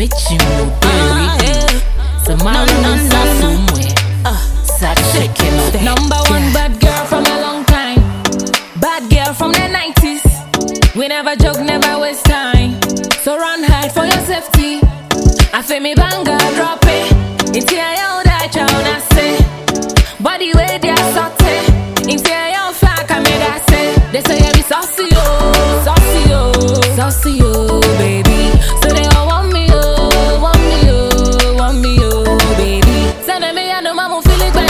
Michimu, Number one bad girl from a long time. Bad girl from the 90s. We never joke, never waste time. So run hard for your safety. I feel me banga drop it. It's here you die, child, I say. Body way they are sauté. It's here you fuck, I made I say. They say you be saucy, oh, saucy, oh, saucy, oh, baby. So they all want me, oh, want me, oh, want me, oh, baby. Send me, I know mama feel it.